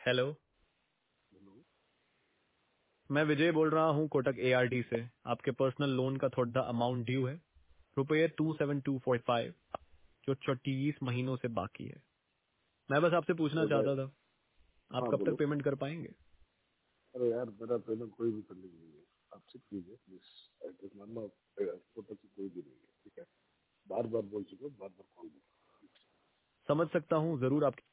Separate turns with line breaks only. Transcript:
Hello,
hello.
मैं विजय बोल रहा हूँ कोटक एआरडी से। आपके पर्सनल लोन का थोड़ा अमाउंट ड्यू है, रुपये 27245, जो 34 महीनों से बाकी है। मैं बस आपसे पूछना
अरे भाई,
चाहता था, आप
हाँ
कब तक
बोलो।
पेमेंट कर पाएंगे?
अरे यार, मेरा पेमेंट कोई भी करने की नहीं है। आप चेक कीजिए प्लीज। एड्रेस मानना कोटक से कोई भी नहीं है, ठीक है। बार बार बोल चुके हो, बार बार कॉल।
समझ सकता हूँ, जरूर आपकी